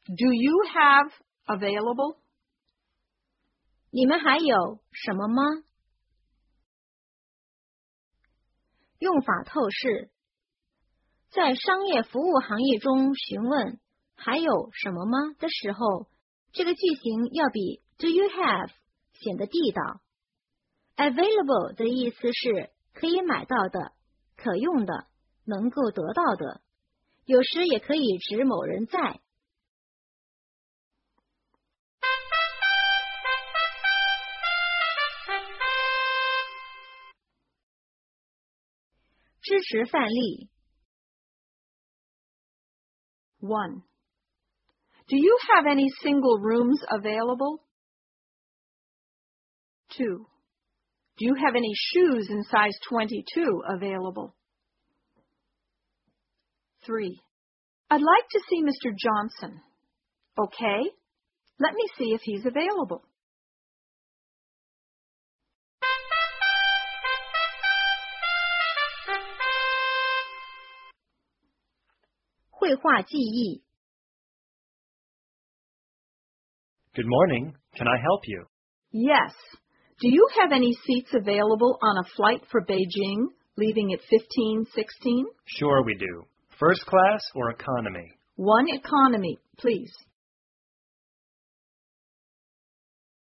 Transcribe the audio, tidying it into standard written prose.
Do you have available? 你们还有什么吗？用法透视。在商业服务行业中询问还有什么吗的时候，这个句型要比 Do you have 显得地道。Available 的意思是可以买到的、可用的、能够得到的，有时也可以指某人在。支持范例。 1. Do you have any single rooms available? 2. Do you have any shoes in size 22 available? 3. I'd like to see Mr. Johnson. Okay, let me see if he's available. 绘画记忆。 Good morning. Can I help you? Yes. Do you have any seats available on a flight for Beijing, leaving at 15:16? Sure we do. First class or economy? One economy, please.